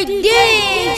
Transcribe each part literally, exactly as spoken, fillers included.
D J Diggs.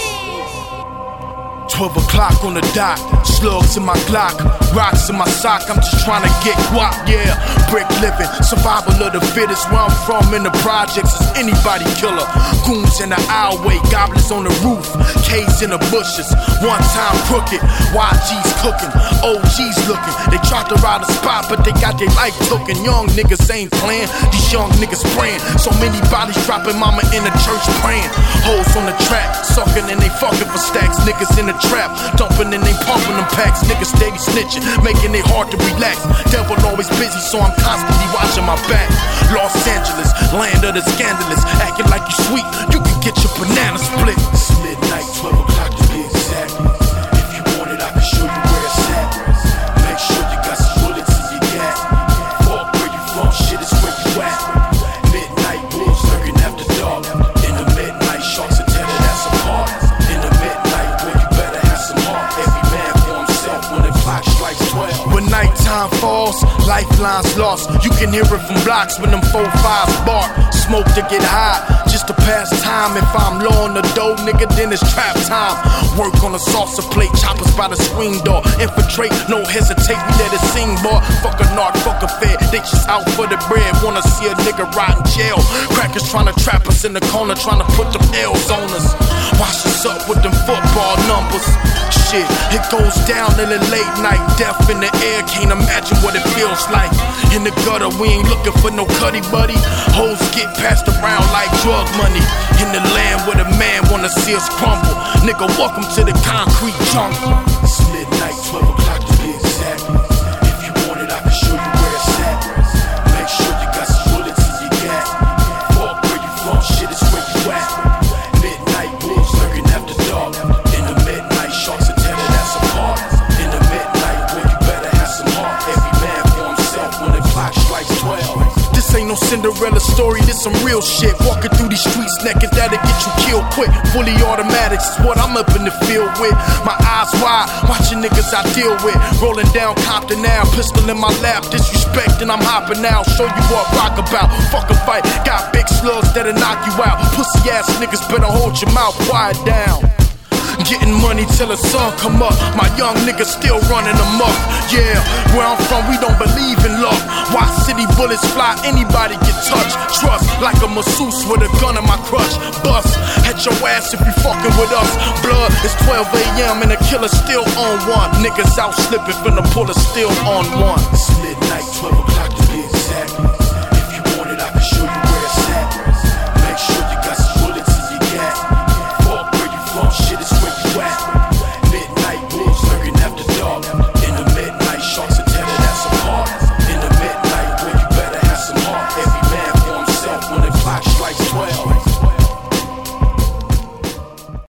twelve o'clock on the dot, slugs in my Glock, rocks in my sock, I'm just trying to get guap, yeah. Brick living, survival of the fittest. Where I'm from in the projects is anybody killer. Goons in the aisleway, goblins on the roof, K's in the bushes, one time crooked, Y G's cooking, O G's looking. They tried to ride a spot, but they got their life took. Young niggas ain't playing, these young niggas praying. So many bodies dropping, mama in the church praying. Hoes on the track, sucking and they fucking for stacks. Niggas in the trap, dumping and they pumping them packs. Niggas steady snitching, making it hard to relax. Devil always busy, so I'm constantly watching my back. Los Angeles, land of the scandalous. Acting like you sweet, you can get your banana split. It's midnight, twelve o'clock to be exact. If you want it, I can show you where it's at. Make sure you got some bullets in your gat. Fuck where you from, shit is where you at. Midnight wolves lurking after dark. In the midnight, sharks are tearing us apart. In the midnight, boy, you better have some heart. Every man for himself when the clock strikes twelve. When nighttime falls, lifelines lost. You can hear it from blocks when them four fives bark. Smoke to get high, just to pass time. If I'm low on the dough, nigga, then it's trap time. Work on a salsa plate, choppers by the screen door. Infiltrate, no hesitate, we let it sing, boy. Fuck a narc, fuck a fed, they just out for the bread. Wanna see a nigga rot in jail. Crackers trying to trap us in the corner, trying to put them L's on us. Wash us up with them football numbers. Shit, it goes down in the late night. Death in the air, can't imagine what it feels like. In the gutter, we ain't looking for no cutty buddy. Hoes get passed around like drug money. In the land where the man wanna see us crumble. Nigga, welcome to the concrete jungle. It's midnight, twelve o'clock to be exact. If you want it, I can show you where it's at. Make sure you got some bullets in your gat. Fuck where you from, shit is where you at. Midnight wolves lurking after dark. In the midnight, sharks are tearing us apart. In the midnight, boy, you better have some heart. Every man for himself when the clock strikes twelve. This ain't no Cinderella story, this some real shit. Walking through these streets naked, that'll get you killed quick. Fully automatics is what I'm up in the field with. My eyes wide, watching niggas I deal with. Rolling down Compton now, pistol in my lap. Disrespect and I'm hopping out, show you what rock about. Fuck a fight, got big slugs that'll knock you out. Pussy ass niggas better hold your mouth, quiet down. Getting money till the sun come up. My young niggas still running amok. Yeah, where I'm from we don't believe in luck. Why city bullets fly, anybody get touched. Trust, like a masseuse with a gun in my crutch. Bust, at your ass if you fucking with us. Blood, it's twelve a m and the killer still on one. Niggas out slipping, finna pull a still on one. It's midnight, twelve o'clock to be